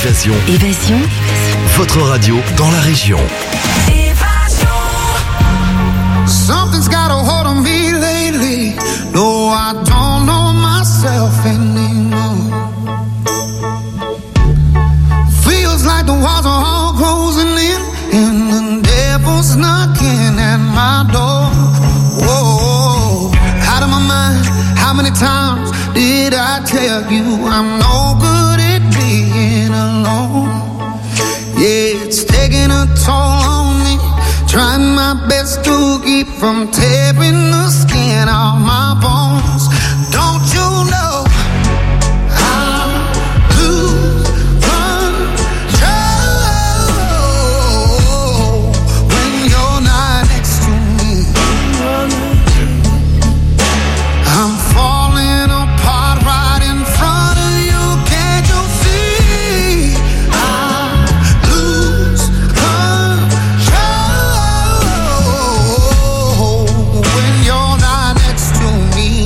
Évasion. Évasion. Votre radio dans la région. Something's got a hold on me lately. No, I don't know myself anymore. Feels like the walls are all closing in, and the devil's knocking at my door. Whoa, out of my mind. How many times did I tell you I'm no good at being alone? Yeah, it's taking a toll on me. Trying my best to keep from tearing the skin off my bones. Don't you know I lose control when you're not next to me? I'm falling apart right in front of you. Can't you see? I lose control when you're not next to me.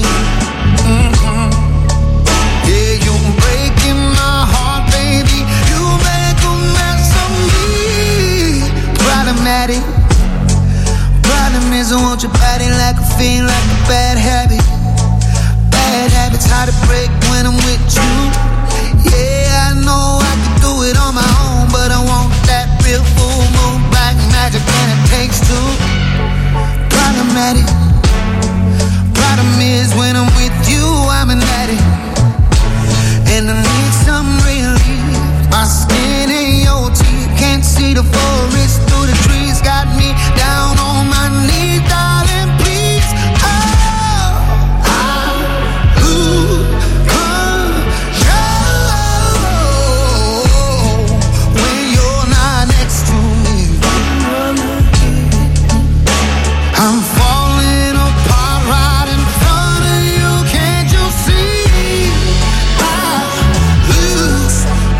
Yeah, you're breaking my heart, baby. You make a mess of me. Problematic. Problem is I want your body like a fiend, like a bad habit. Bad habits hard to break when I'm with you. Yeah, I know I can do it on my own, but I want that real full moon black magic, and it takes two. Problematic. Problem is when I'm with you, I'm an addict, and I need some relief. My skin and your teeth can't see the forest through the trees. Got me down on my knees, darling, please. Oh, I lose control when you're not next to me. I'm falling apart right in front of you. Can't you see? I lose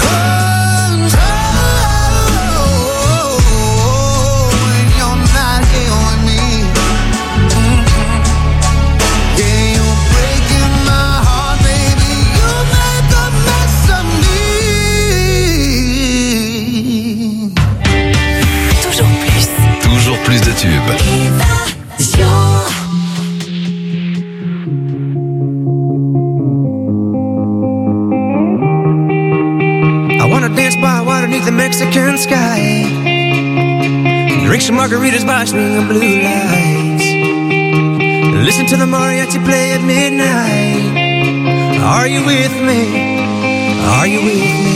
control when you're not here with me. Yeah, you're breaking my heart, baby. You make a mess of me. Toujours plus. Toujours plus de tubes. Évasion. I wanna dance by water beneath the Mexican sky. Drink some margaritas by swinging blue lights. Listen to the mariachi play at midnight. Are you with me? Are you with me?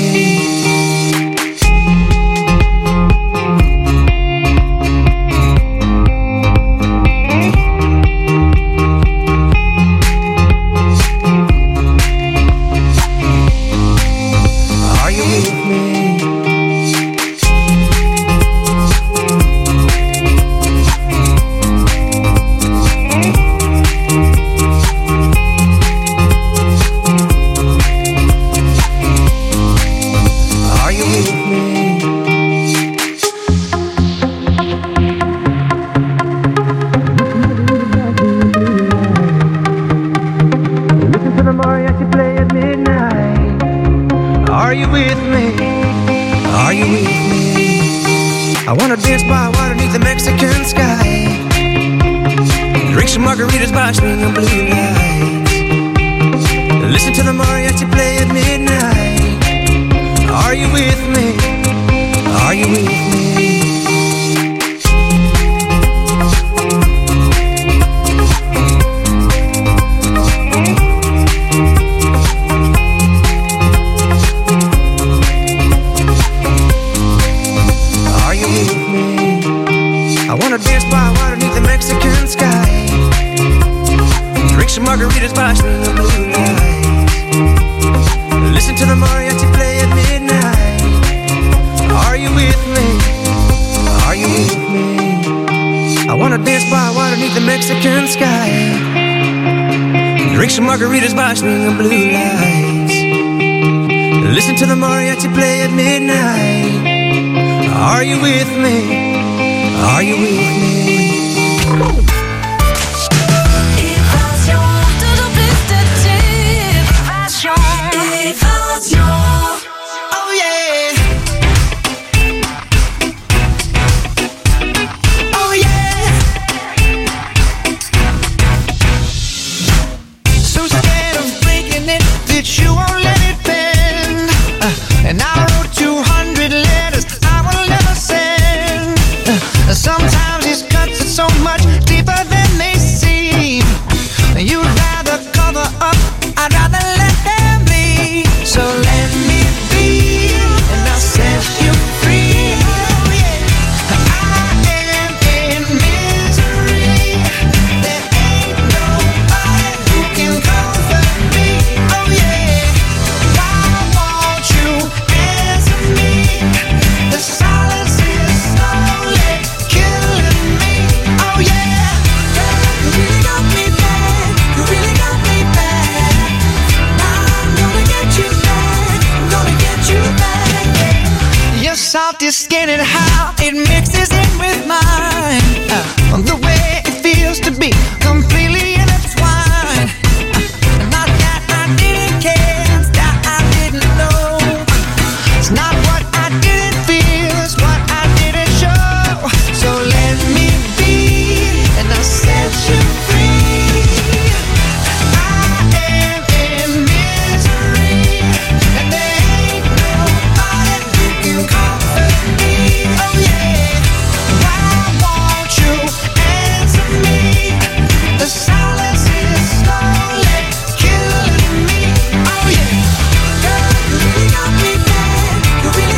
Are you with me? Are you with me? Listen to the mariachi play at midnight. Are you with me? Are you with me? I wanna dance by water beneath the Mexican sky. Drink some margaritas by swinging blue lights. Listen to the mariachi play at midnight. Are you with me? Are you with me? Are you with me? I wanna dance by water beneath the Mexican sky. Drink some margaritas by swinging blue lights. Listen to the mariachi play at midnight. Are you with me? Are you with me? I wanna dance by water beneath the Mexican sky. Drink some margaritas by swinging blue lights. Listen to the mariachi play at midnight. Are you with me? Are you with me? Évasion. Toujours plus de tubes. Évasion. Évasion. Oh yeah. 200 letters I will never send. Sometimes these cuts are so much deeper than they seem. You'd rather cover up, I'd rather let them bleed. So let me be, and I'll set you free. Oh yeah, I am in misery. There ain't nobody who can comfort me. Oh yeah, why won't you answer me? The silence is slowly killing me. Oh yeah, you really got me bad. You really got me bad. I'm gonna get you back. I'm gonna get you back. Your salty skin and how it mixes in with mine. The way it feels to be completely intertwined. Not that I didn't care, it's that I didn't know. It's not what I didn't feel, it's what I didn't show. So let me be, and I'll set you free. I am in misery, and there ain't nobody who can comfort me. Oh yeah, why won't you answer me? The silence is slowly killing me. Oh yeah, girl, you really got me bad. You really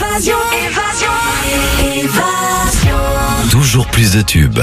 Évasion. Toujours plus de tubes.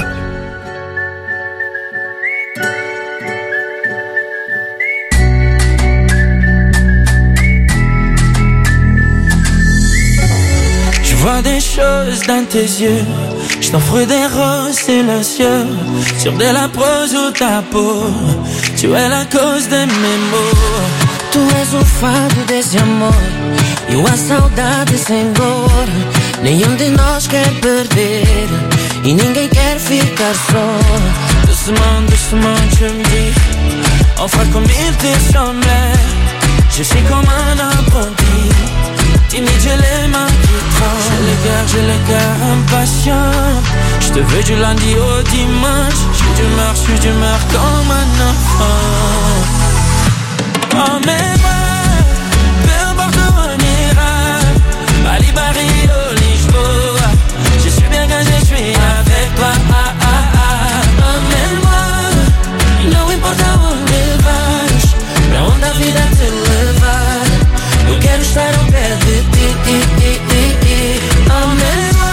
Je vois des choses dans tes yeux. Je t'offre des roses silencieux sur de la prose ou ta peau. Tu es la cause de mes maux. Tu és o fado desse amor e a saudade sem dor. Nenhum de nós quer perder e ninguém quer ficar só. Doucement, doucement, tu me dis enfin comme il te semblait. Je suis comme un apprenti, timide, j'ai les mains qui tremblent. J'ai le cœur impatient. Je te veux du lundi au dimanche. Je suis d'humeur comme un enfant. Emmène-moi, peu importe où on ira. Bali, Rio, Lisboa. Je suis bien quand je suis avec toi. Emmène-moi, não importa onde vais, pra onde a vida te levar. Eu quero estar ao pé de ti. Emmène-moi.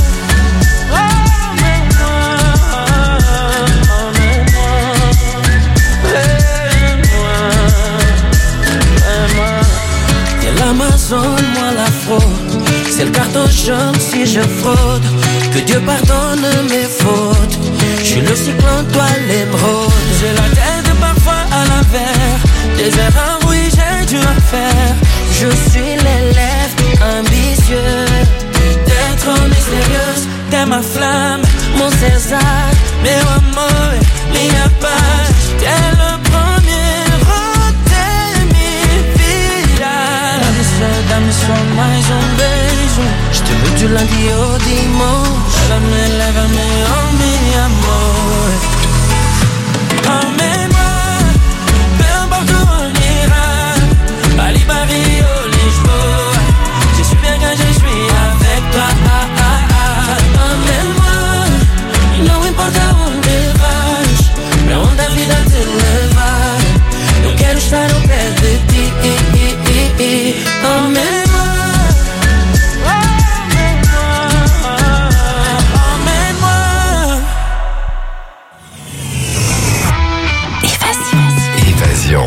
L'Amazone, moi l'afro. C'est le carton jaune si je fraude. Que Dieu pardonne mes fautes. Je suis le cyclone, toi l'émeraude. J'ai la tête parfois à l'envers. Des erreurs, oui, j'ai dû en faire. Je suis l'élève ambitieux. T'es trop mystérieuse, t'es ma flamme, mon César, meu amor, minha paz. T'es le premier de minha vida. Dá-me só mais beijo. Je te veux du lundi au dimanche. Lève-me, oh mi amor. Emmène-moi, peu importe où on ira. Bali, Rio, Lisboa. Je suis bien quand je suis avec toi. Emmène-moi, não importa onde vais, pra onde a vida te levar. Eu quero estar ao pé de ti. Emmène-moi. Évasion.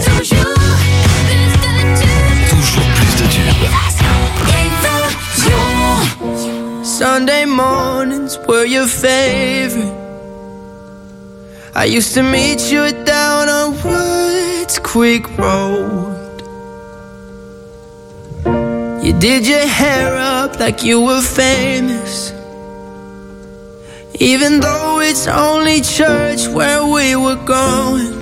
Toujours plus de tubes. Sunday mornings were your favorite. I used to meet you down on Woods Creek Road. You did your hair up like you were famous, even though it's only church where we were going.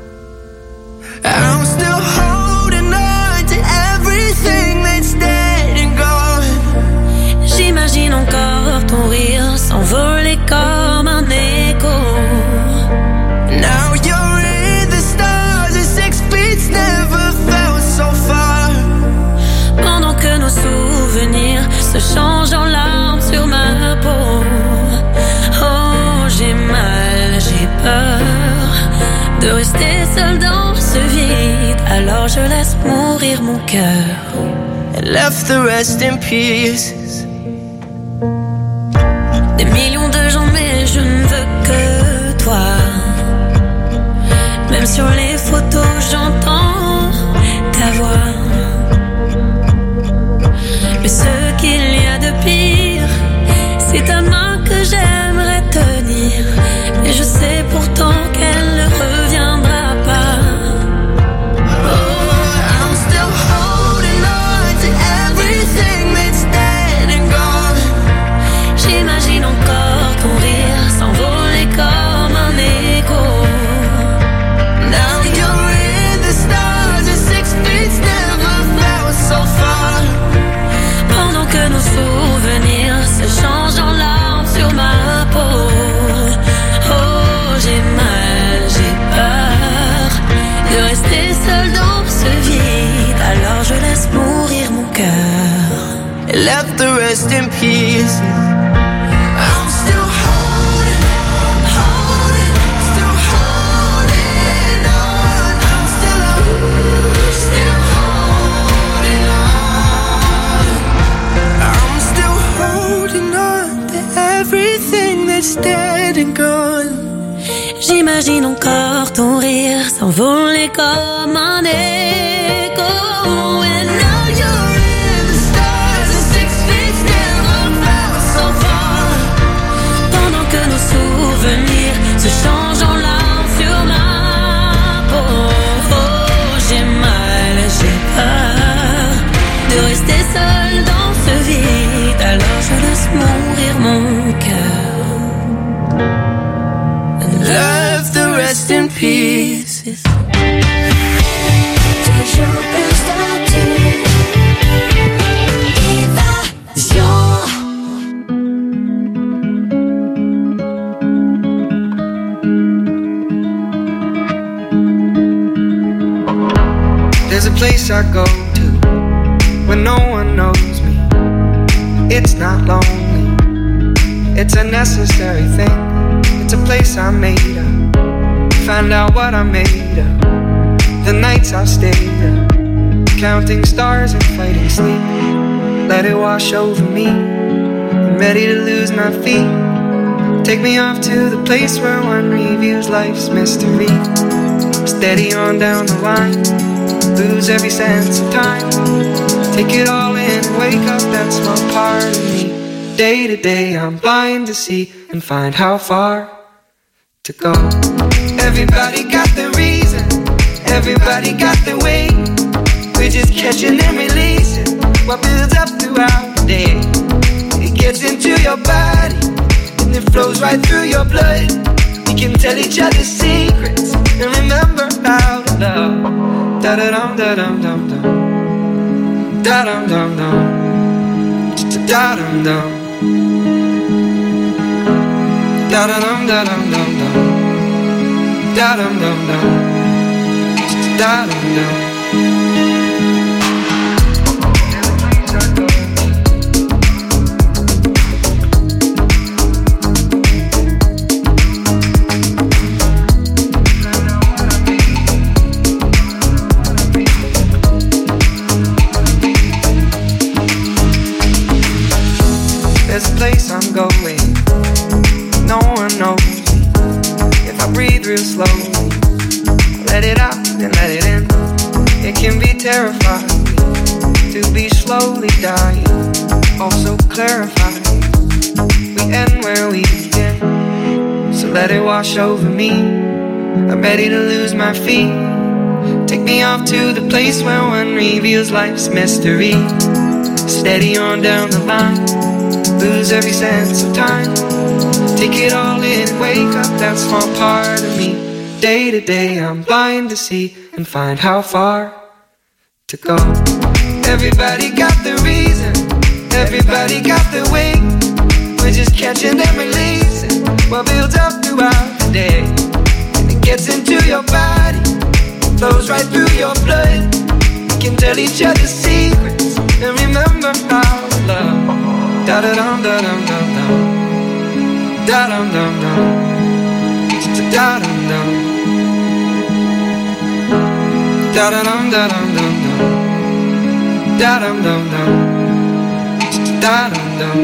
I'm still holding on to everything that's dead and gone. J'imagine encore ton rire s'envoler comme un écho. Now you're in the stars and 6 feet never felt so far. Pendant que nos souvenirs se changent en larmes sur ma peau. Oh, j'ai mal, j'ai peur de rester seul dans ce vide. Alors je laisse mourir mon cœur And left the rest in pieces. Des millions de gens mais je ne veux que toi. Même sur les photos j'entends ta voix. Mais ce qu'il y a de pire, c'est ta main que j'aimerais tenir. Et je sais pourtant qu'elle ne reviendra pas. I'm still holding on to everything that's dead and gone. J'imagine encore ton rire s'envoler comme un écho. Now you're in the stars and 6 feet never felt so far. Pendant que nos souvenirs se changent en larmes sur ma peau. Oh, j'ai mal, j'ai peur de rester seul dans ce vide. Alors je laisse mourir mon cœur. And left the rest in pieces. I'm still holding, still holding on. I'm still holding on. I'm dead and gone. J'imagine encore ton rire s'envoler comme un écho. And now you're in the stars and 6 feet still on fell so far. Pendant que nos souvenirs se changent en larmes sur ma peau. Oh, j'ai mal, j'ai peur de rester seule dans ce vide. Alors je laisse mourir mon cœur. Love the rest in pieces. Toujours plus d'attitude. Évasion. There's a place I go to when no one knows me. It's not lonely, it's a necessary thing. It's a place I made up. Find out what I'm made of. The nights I've stayed up, counting stars and fighting sleep. Let it wash over me. I'm ready to lose my feet. Take me off to the place where one reviews life's mystery. Steady on down the line, lose every sense of time. Take it all in and wake up that small part of me. Day to day I'm blind to see and find how far to go. Everybody got the reason, everybody got the way. We're just catching and releasing what builds up throughout the day. It gets into your body and it flows right through your blood. We can tell each other secrets and remember how to love. Da da dum da dum dum dum, da dum dum dum, da dum dum, da dum dum dum dum dum, da dum dum dum, da dum dum. There's a place I'm going, no one knows me. If I breathe real slowly, let it out and let it in. It can be terrifying to be slowly dying, also clarifying. We end where we begin, so let it wash over me. I'm ready to lose my feet. Take me off to the place where one reveals life's mystery. Steady on down the line, lose every sense of time. Take it all in and wake up that small part of me. Day to day I'm blind to see and find how far to go. Everybody got the reason, everybody got the way. We're just catching and releasing what builds up throughout the day. And it gets into your body, flows right through your blood. We can tell each other secrets and remember how to love. Da da dum da dum dum dum, da dum dum dum, da dum dum, da dum dum dum dum, da dum dum dum, da dum dum.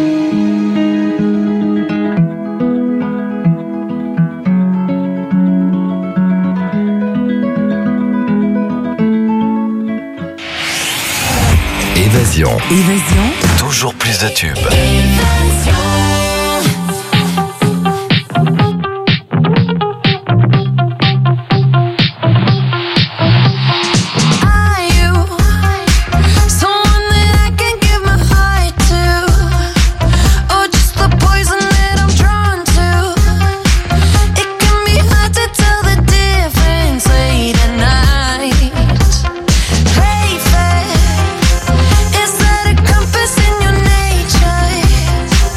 Évasion. Évasion. Toujours plus de tubes. Is that a compass in your nature?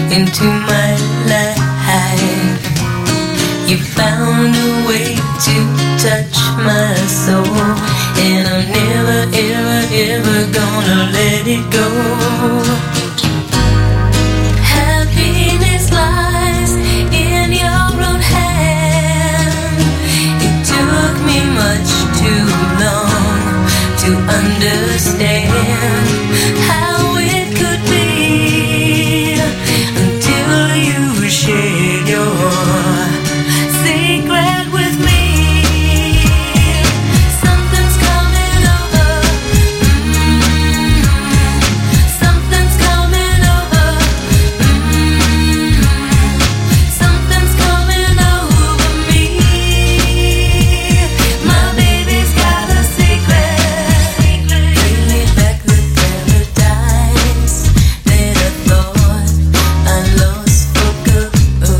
into my life. You found a way to touch my soul, and I'm never, ever, ever gonna let it go. Happiness lies in your own hand. It took me much too long to understand how it could be until you shared your secret with me. Something's coming over. Something's coming over. Something's coming over me. My baby's got a secret. Bring me back the paradise that I thought I lost for good.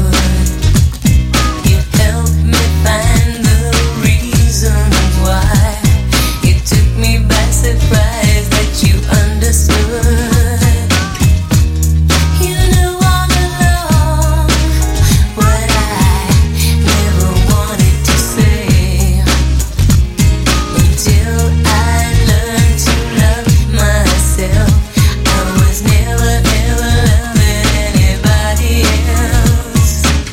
You helped me find the reason why. You took me by surprise that you understood. You knew all along what I never wanted to say, until I learned to love myself. I was never ever loving anybody else.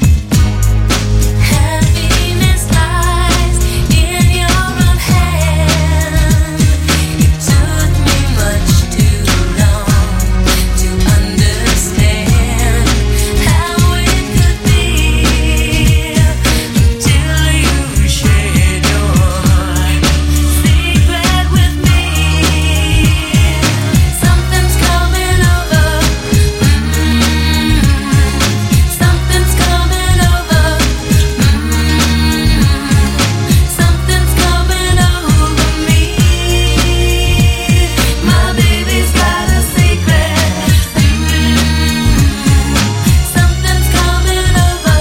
Happiness lies in your own hand. It took me much too long to understand how it could be until you shared your secret with me. Something's coming over. Something's coming over. Something's coming over me. My baby's got a secret. Something's coming over.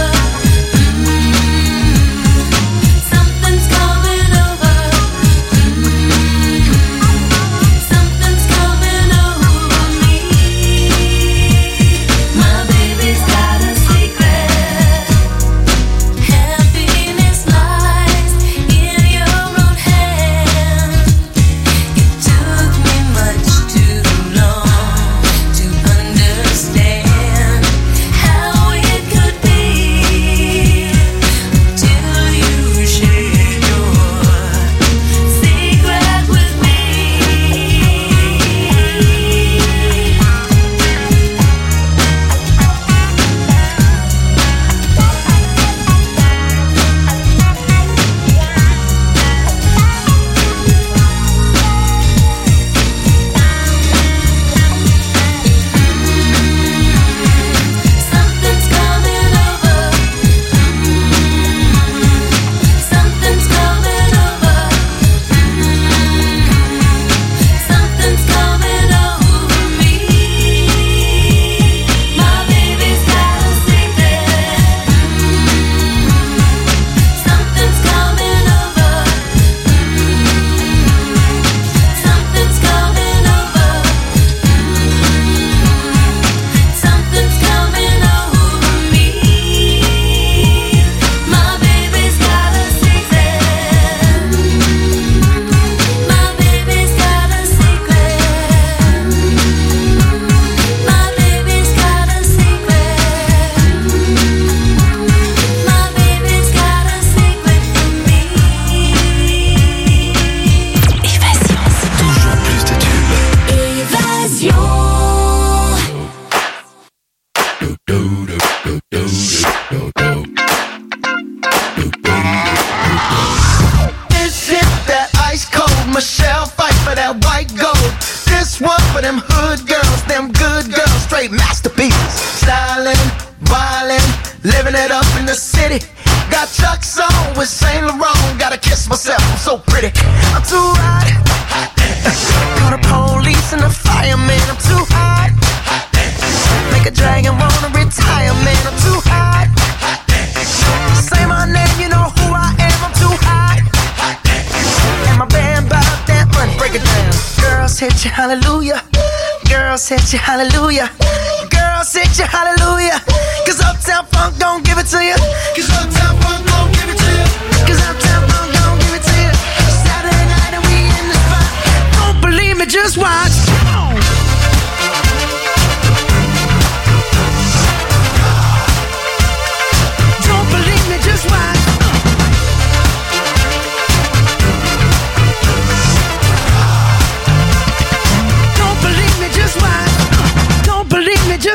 Something's coming over. Something's coming over me. My baby's got a secret. Happiness lies in your own hand. It took me much too long to understand how it could be until you shared your secret with me. Something's coming over. Something's coming over. Something's coming over me. My baby's got a secret. Something's coming over. Something's coming over. Something's coming over me. My baby's got a secret. My baby's got a secret. My baby's got a secret. My baby's got a secret for me. Évasion. Toujours plus de tubes. Évasion. This hit that ice cold Michelle fight for that white gold. This one for them hood girls, them good girls, straight masterpieces. Styling, wildin', living it up in the city. Got Chuck's on with Saint Laurent. Gotta kiss myself, I'm so pretty. I'm too hot. Call the police and the fireman. I'm too hot. Make a dragon wanna retire, man. I'm too hot. Say my name, you know who I am. I'm too hot. And my band bought that money. Break it down. Girls hit you, hallelujah. Girls hit you, hallelujah. Girls hit you, hallelujah.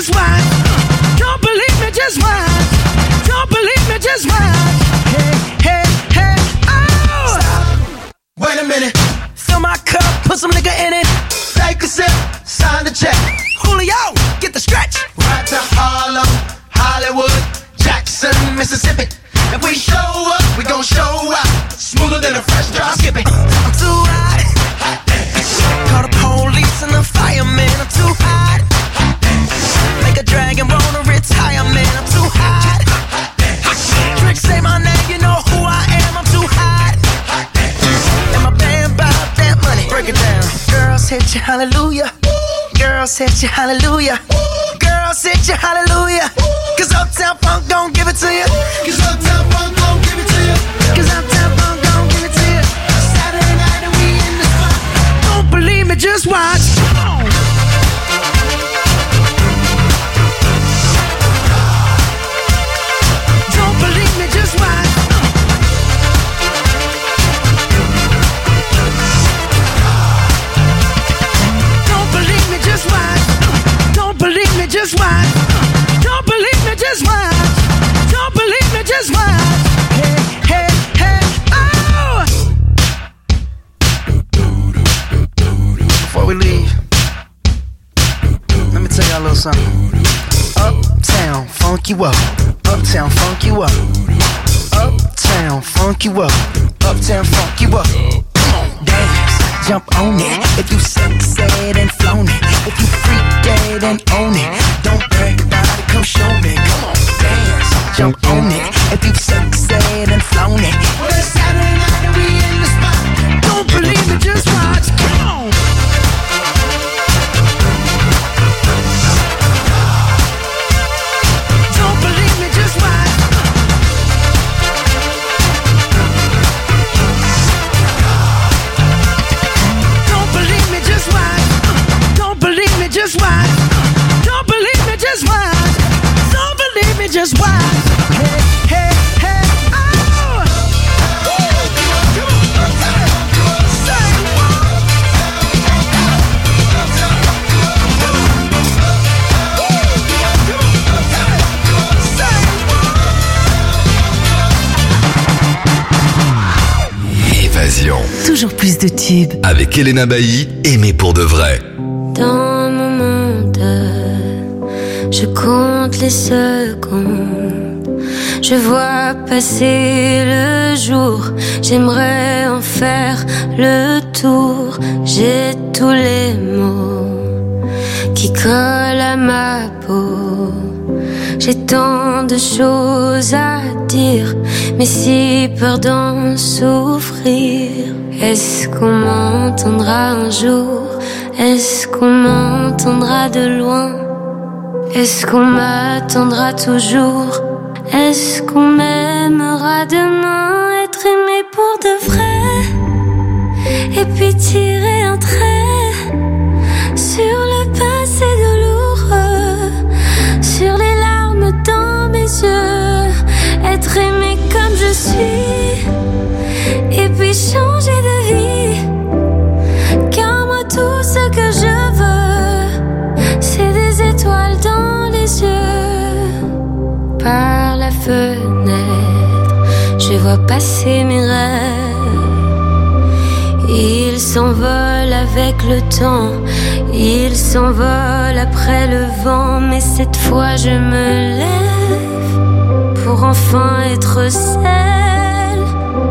just watch. Don't believe me, just watch. Don't believe me, just watch. Hey, hey, hey, oh! Stop. Wait a minute. Fill my cup, put some nigga in it. Take a sip, sign the check. Julio, get the stretch. Right to Harlem, Hollywood, Jackson, Mississippi. If we show up, we gon' show out. Smoother than a fresh drop skipping. I'm too hot. Call the police and the fireman. I'm too hot. Make a dragon wanna retire, man. I'm too hot. Trick say my name, you know who I am. I'm too hot. And my band bought that money. Break it down. Girls hit you, hallelujah. Girls hit you, hallelujah. Girls hit you, hallelujah. Cause Uptown Funk don't give it to you. Cause Uptown Funk don't give it to you. Cause Uptown Funk don't give it to you. Saturday night and we in the spot. Don't believe me, just watch. Come on. Don't believe me, just watch. Don't believe me, just watch. Don't believe me, just watch. Don't believe me, just watch. Don't believe me, just watch. Hey, hey, hey, oh! Before we leave, let me tell y'all a little something. Uptown, funk you up. Uptown, funk you up. Uptown, funk you up. Uptown, funk you up. Come on, dance, jump on it. If you said and flown it. If you freak dead and own it. Don't brag about it, come show me. Come on, dance, jump on it. If you said and flown it. Well, it's Saturday night and we in the spot. Don't believe me, just watch. Come on. Don't believe me, just watch. Don't believe me, just watch. Don't believe me, just watch. Don't believe me, just watch. Don't believe me, just watch. Hey, hey, hey, oh! Évasion. Toujours plus de tubes. Avec Elena Bailly, aimée pour de vrai. Dans mon monde, je compte les secondes. Je vois passer le jour. J'aimerais en faire le tour. J'ai tous les mots qui collent à ma peau. J'ai tant de choses à dire, mais si peur d'en souffrir. Est-ce qu'on m'entendra un jour? Est-ce qu'on m'entendra de loin? Est-ce qu'on m'attendra toujours? Est-ce qu'on m'aimera demain? Être aimé pour de vrai, et puis tirer un trait sur le passé douloureux, sur les larmes dans mes yeux. Être aimé comme je suis, et puis changer de vie. Car moi tout ce que je veux, c'est des étoiles dans les yeux. Par la fenêtre, je vois passer mes rêves. Ils s'envolent avec le temps, ils s'envolent après le vent. Mais cette fois je me lève pour enfin être celle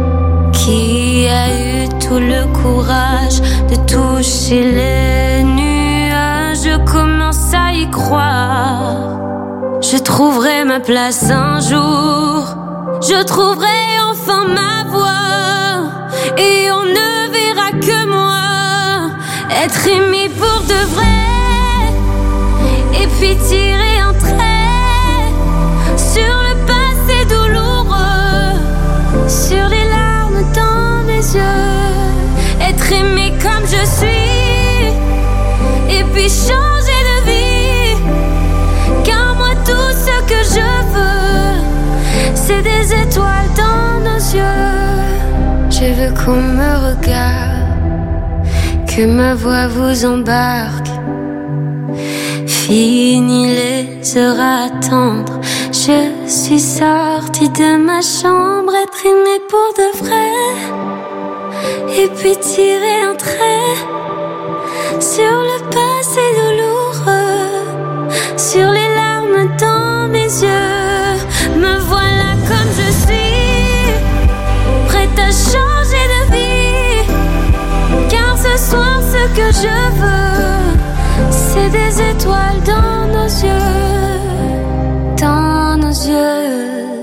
qui a eu tout le courage de toucher les nuages. Je commence à y croire. Je trouverai ma place un jour. Je trouverai enfin ma voie. Et on ne verra que moi. Être aimé pour de vrai. Et puis tirer un trait sur le passé douloureux, sur les larmes dans mes yeux. Être aimé comme je suis, et puis changer de vie. Car moi tout ce que je veux, c'est des étoiles dans nos yeux. Je veux qu'on me regarde, que ma voix vous embarque. fini les heures à attendre. Je suis sortie de ma chambre, être aimée pour de vrai. Et puis tirer un trait sur le passé douloureux, sur les larmes dans mes yeux. Me voilà comme je suis, prête à changer de vie. Car ce soir ce que je veux, c'est des étoiles dans nos yeux, dans nos yeux.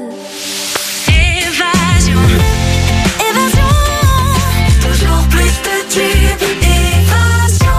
Évasion, évasion, toujours plus de tubes. Évasion.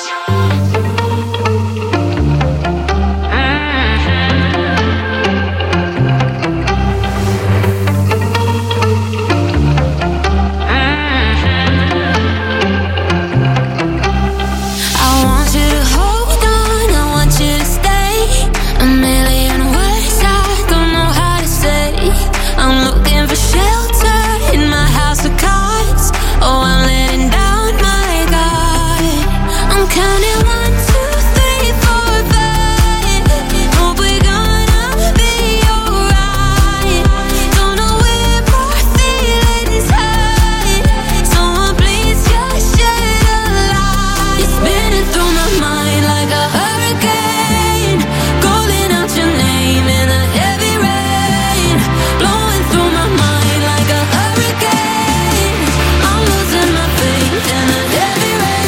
I want you to hold on, I want you to stay. A million words I don't know how to say. I'm looking for shelter in my house of cards. Oh, I'm letting down my guard. I'm counting 1, 2, 3, 4, 5. Hope we're gonna be alright. Don't know where my feelings hide. Someone please just shed a light. It's spinning through my mind like a hurricane, calling out your name in the heavy rain. Blowing through my mind like a hurricane. I'm losing my faith in the heavy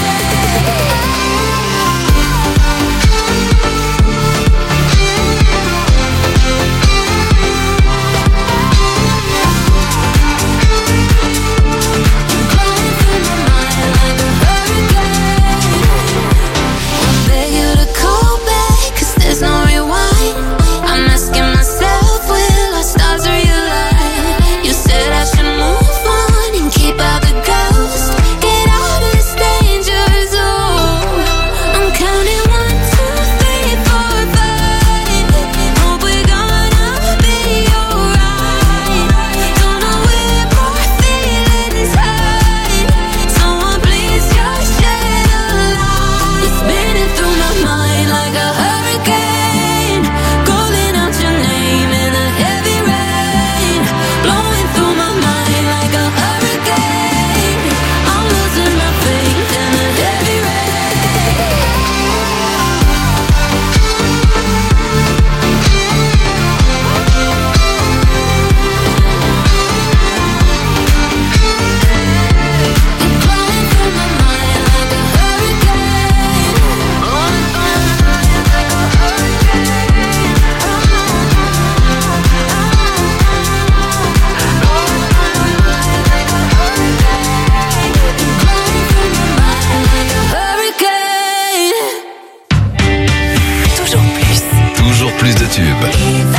beg you to call back, 'cause there's no rewind. I'm asking myself, will our stars realign? You said I should move on and keep out the ghost. Get out of this danger zone. I'm counting 1, 2, 3, 4, 5. Hope we're gonna be alright. Don't know where my feelings hide. Someone please just shed a light. It's spinning through my mind like a hurricane, calling out your name in the heavy rain. Blowing through my mind like a hurricane. I'm losing my faith in the heavy Toujours plus de tubes.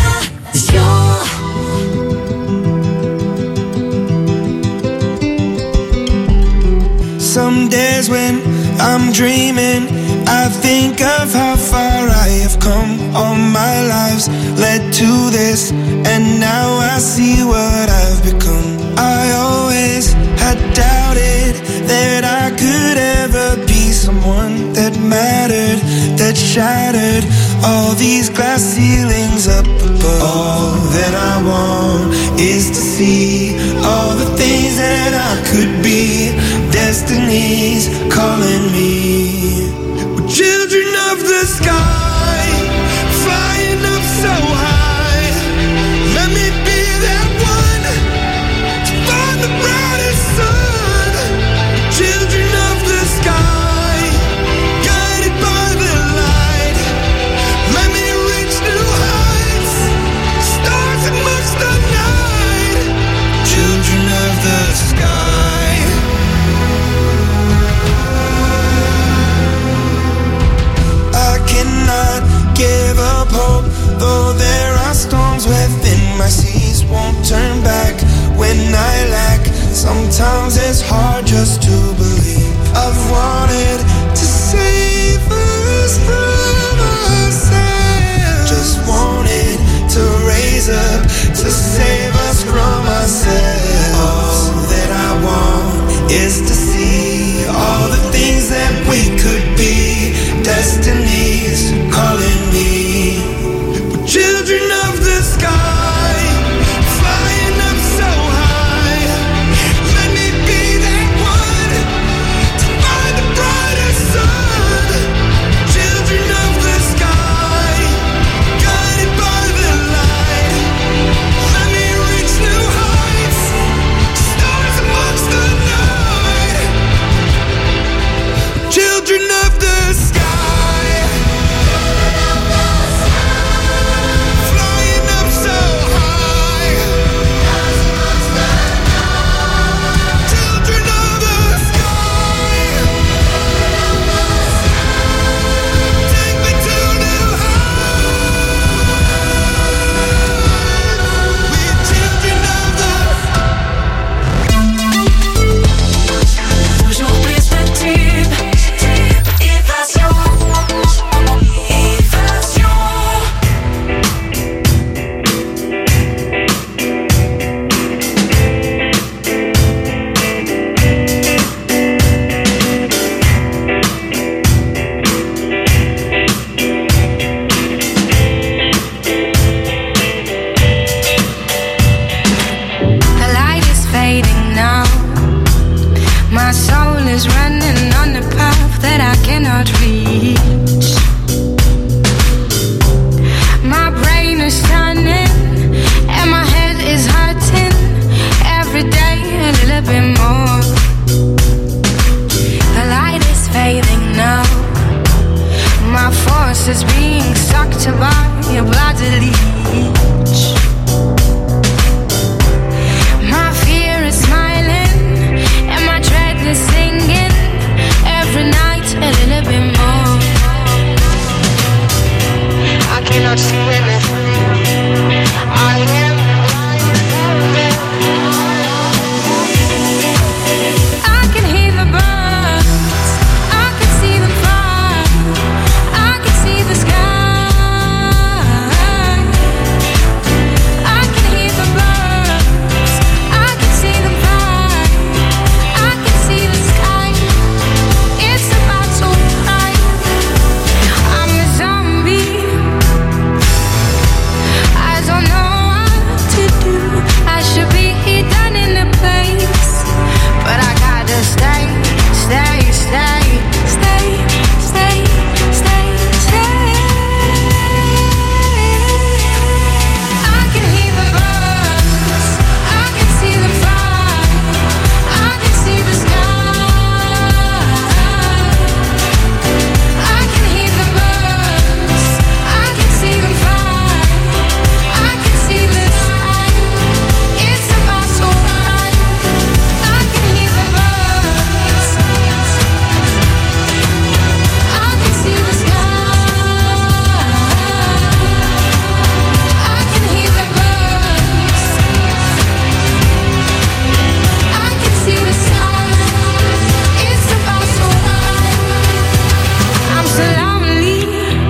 Some days when I'm dreaming, I think of how far I have come. All my lives led to this, and now I see what I've become. I always had doubted that I could ever be someone that mattered, that shattered all these glass ceilings up above. All that I want is to see all the things that I could be. Destiny's calling me. We're children of the sky, flying up so high. Let me be that one to find the brightest sun. Children of the sky, guided by the light. Let me reach new heights, stars amongst the night. Children of the sky. I cannot give up hope, though there are storms within my seas. Won't turn back when I lack. Sometimes it's hard just to believe. I've wanted to save us from ourselves. Just wanted to raise up to save us from ourselves. All that I want is to see all the things that we could be. Destiny's calling is shining and my head is hurting every day a little bit more. The light is fading now. My force is being sucked by a bloody leech. My fear is smiling and my dread is singing every night a little bit more. I cannot see anything. I am. I can hear the birds. I can see them fly. I can see the sky. I can hear the birds. I can see them fly. I can see the sky. It's about to cry. I'm a zombie. I don't know what to do. I should be done in a place, but I gotta stay, stay, stay, stay, stay, stay, stay. I can hear the birds. I can see them fly. I can see the sky. I can hear the birds. I can see them fly. I can see the sky. It's about to cry. I can hear the birds. I can see the sky. I can hear the birds. I can see the sky. It's about to cry. I'm so lonely.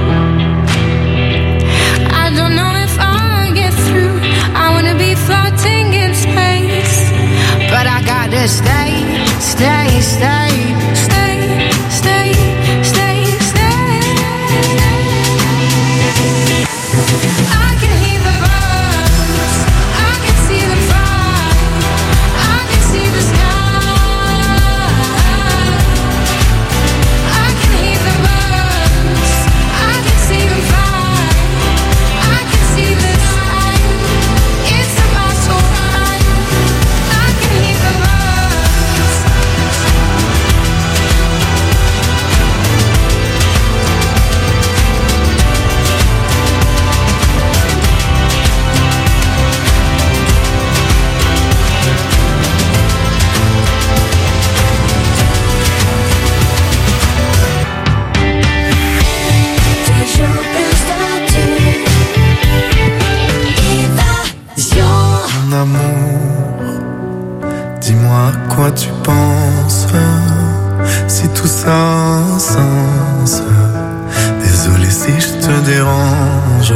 I don't know if I'll get through. I wanna be floating in space, but I gotta stay, stay, stay, stay, stay, stay, stay. I can hear the birds. I can see them fly. I can see the sky. I can hear the birds. I can see them fly. I can see the sky. It's about to cry. I can hear the birds. Toujours plus d'attitude. Évasion. Mon amour, dis-moi à quoi tu penses, si tout ça a un sens. Désolé si je te dérange.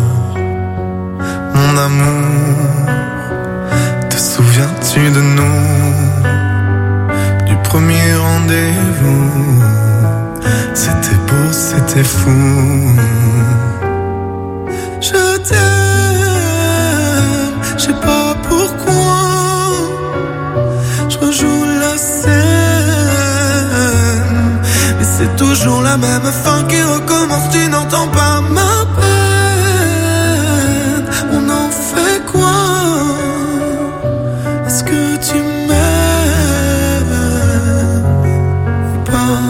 Mon amour, te souviens-tu de nous, du premier rendez-vous? C'était beau, c'était fou. Je t'aime, je sais pas pourquoi. Je rejoue la scène, mais c'est toujours la même fin qui recommence. Tu n'entends pas ma peine. On en fait quoi? Est-ce que tu m'aimes ou pas?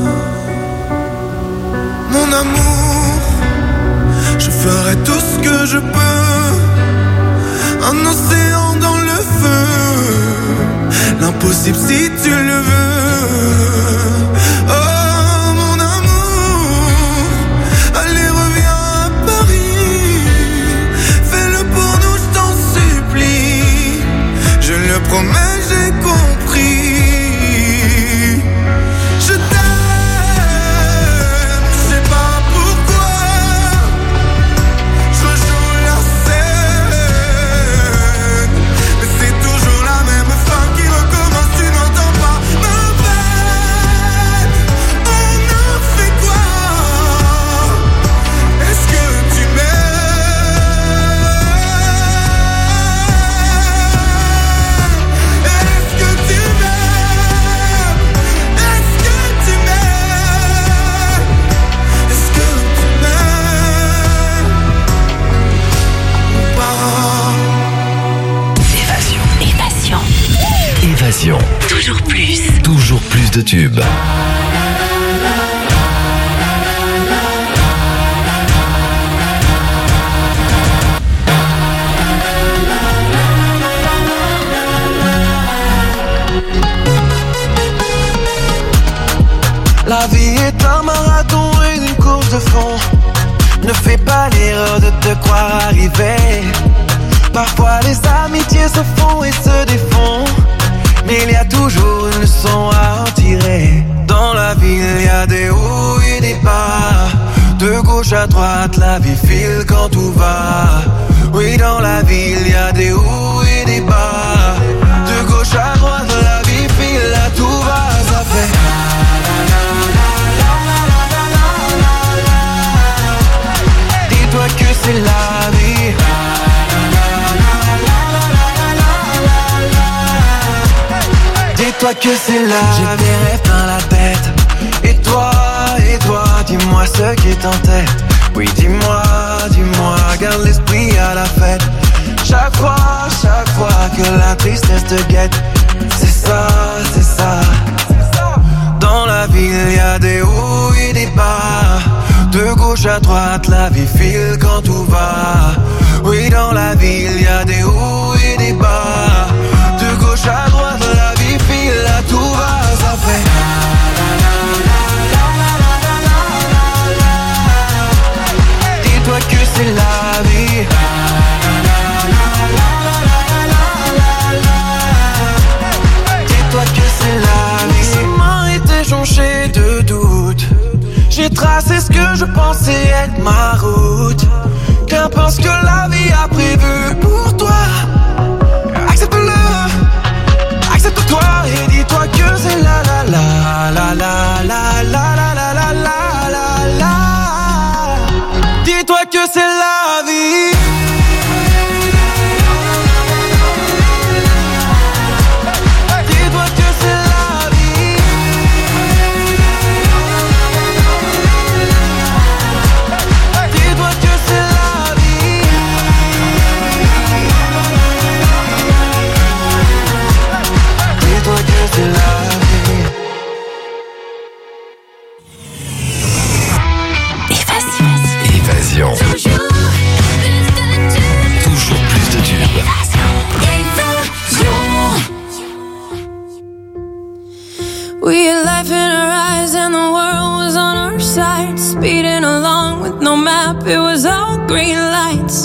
Mon amour, je ferai tout ce que je peux. Un océan dans le feu, l'impossible si tu le veux. Oh mon amour, allez reviens à Paris. Fais-le pour nous, je t'en supplie. Je le promets, j'ai compris. Je t'aime, je sais pas pourquoi. Je joue la scène, mais c'est toujours la même fin qui recommence. Tu n'entends pas ma peine. Évasion. Toujours plus. Toujours plus de tubes. La vie est un marathon et une course de fond. Ne fais pas l'erreur de te croire arrivé. Parfois les amitiés se font et se défont, mais il y a toujours une leçon à en tirer. Dans la vie il y a des hauts et des bas. De gauche à droite la vie file quand tout va. Oui, dans la vie il y a des hauts et des bas. De gauche à droite la vie file, là tout va, ça fait. Dis-toi que c'est la vie. Dis-toi que c'est la vie. J'ai des rêves dans la tête. Et toi, dis-moi ce qui est en tête. Oui, dis-moi, garde l'esprit à la fête. Chaque fois que la tristesse te guette. C'est ça. Dans la vie, il y a des hauts et des bas. De gauche à droite, la vie file quand tout va. Oui, dans la vie, il y a des hauts et des bas. De gauche à droite, la vie file, là tout va, ça fait. Dis-toi que c'est la vie. Dis-toi que c'est la vie. Mes chemins étaient jonchés de doutes. J'ai tracé ce que je pensais être ma route. Qu'importe ce que la vie a prévu pour toi. Accepte-le, accepte-toi et dis-toi que c'est la. Dis-toi que c'est la vie. Dis-toi que c'est la vie. Dis-toi que c'est la vie. Dis-toi que c'est la vie. Évasion. Toujours plus de tubes. We had life in our eyes and the world was on our side. Speeding along with no map, it was all green lights.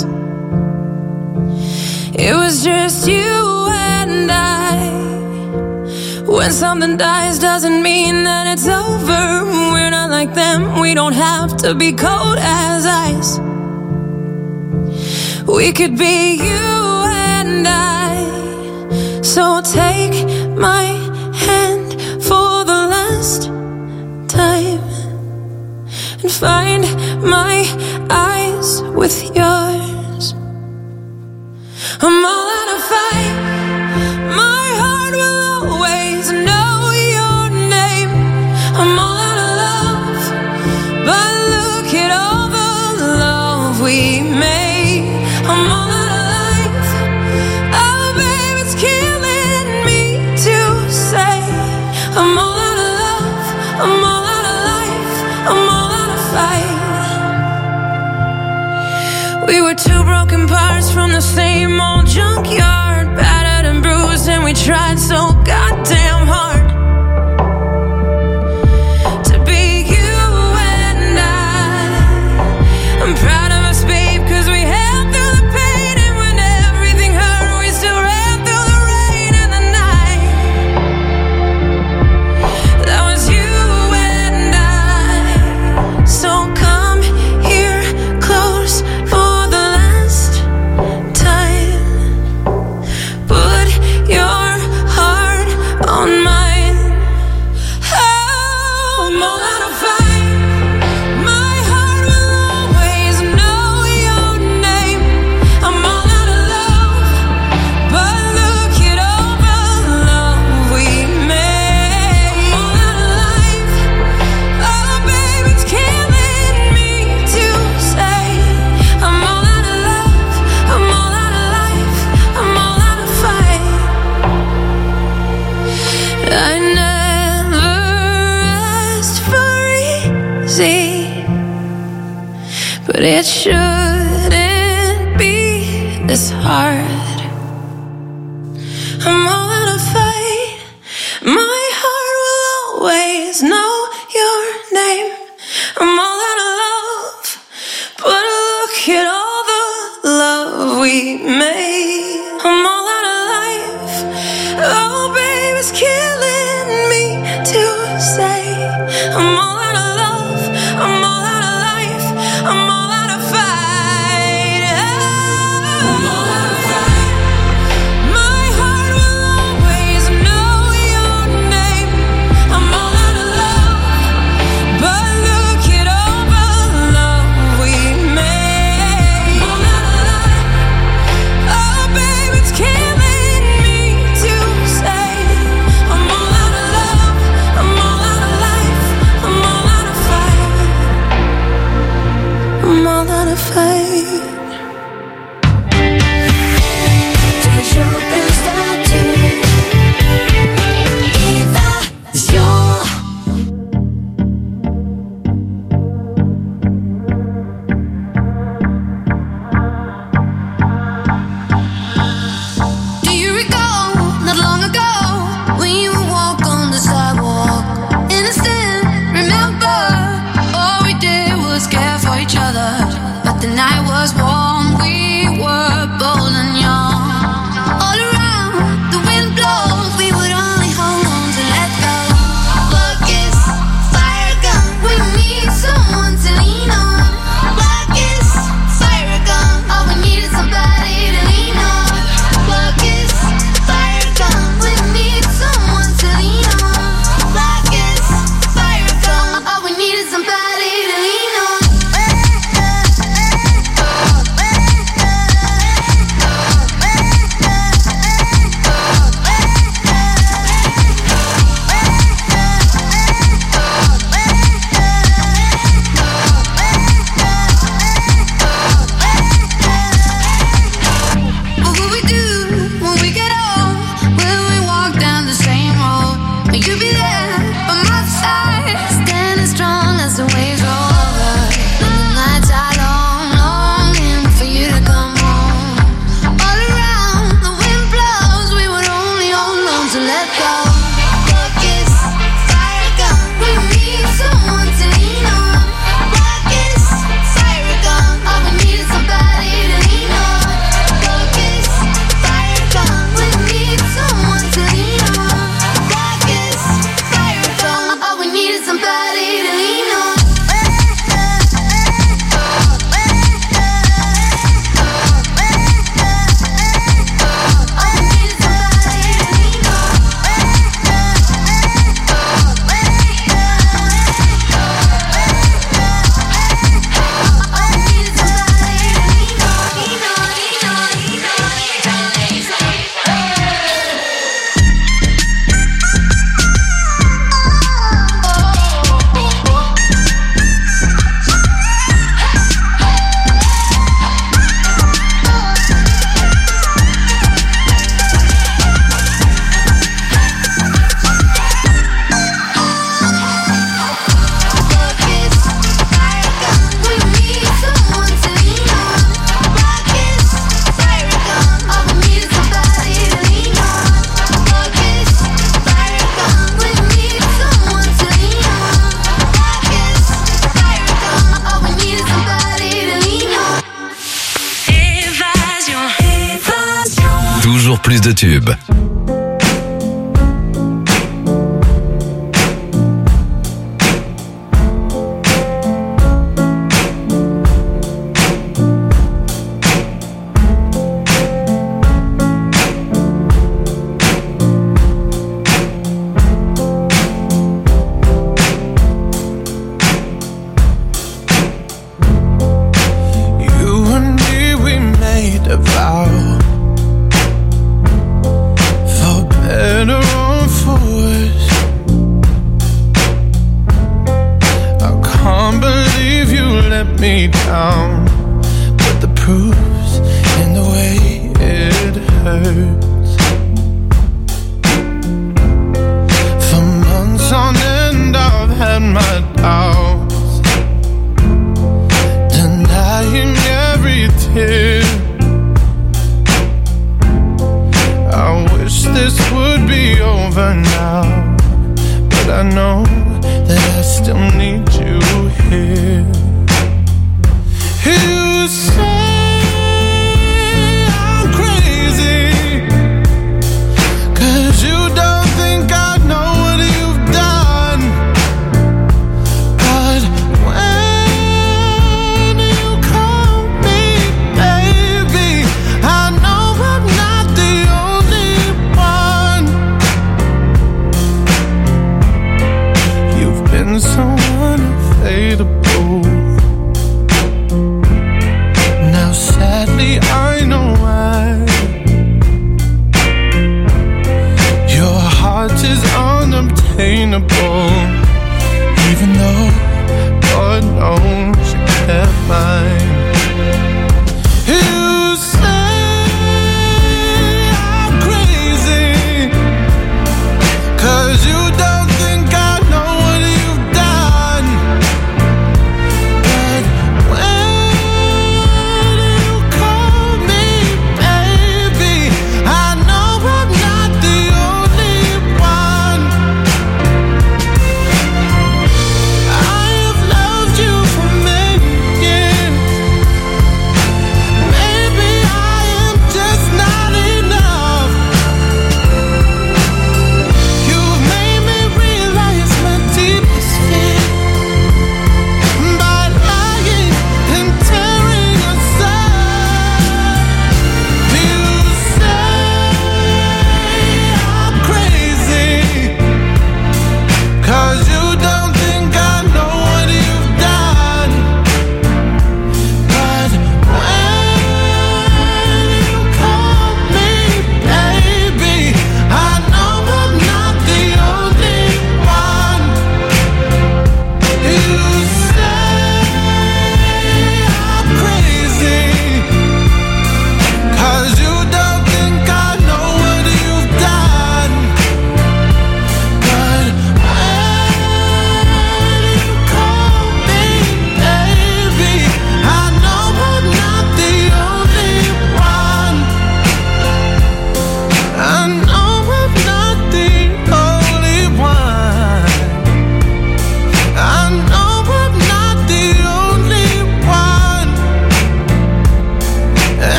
It was just you and I. When something dies doesn't mean that it's over. We're not like them, we don't have to be cold as ice. We could be you and I. So take my hand for the last time and find my eyes with yours. I'm all out of fight. My heart will always know your name. I'm all out of love, but look at all the love we made. I'm all out of life. Oh, babe, it's killing me to say. I'm all out of love. I'm all out of life. I'm all out of fight. We were two broken parts from the same old junkyard, battered and bruised, and we tried so goddamn hard to be you and I. I'm proud of us, babe, 'cause we held through the pain, and when everything hurt, we still ran through the rain and the night. That was you and I. So come here close for the last time. Put your heart on my heart. I'm all out of fight. My heart will always know your name. I'm all out of love, but look at all the love we made. I'm all out of life. Oh, babe, it's killing me to say. I'm all out of love. I'm all out of life. I'm all out of fight. I'm all out of fight. My heart will always know your name. I'm all out of love, but look at all the love we made. I'm all out of life. Oh, babe, it's killing me to say. I'm all out of love. I'm all out of life. I'm all out of fight. I'm all out of fight. Toujours plus de tubes. Évasion. Do you recall, not long ago, when you would walk on the sidewalk? Innocent, remember, all we did was care for each other. But the night was warm, we were bold and young. All around, the wind blows, we would only hold on to let go. Buckets, fire gun, we need someone to lean on. Buckets, fire gun, all we need is somebody to lean on. Buckets, fire gun, we need someone to lean on. Buckets, fire gun, all we need is somebody to lean on. What will we do when we get old? Will we walk down the same road? Will you be there by my side, standing strong as the waves roll over? And the nights are long, longing for you to come home. All around, the wind blows, we would only hold on to let go. Buckets, fire gun, we need someone to lean on. Buckets, fire gun, all we need is somebody to lean on. Buckets, fire gun, we need someone to lean on. Buckets, fire gun, all we need is somebody to lean on. Buckets, fire gun, we need someone to lean on. Buckets, fire gun, all we need is somebody to lean on. Buckets, fire gun, we need someone to lean on. Buckets, fire gun, all we need is somebody to lean on. Évasion, évasion. Toujours plus de tubes. You and me, we made a vow I know that I still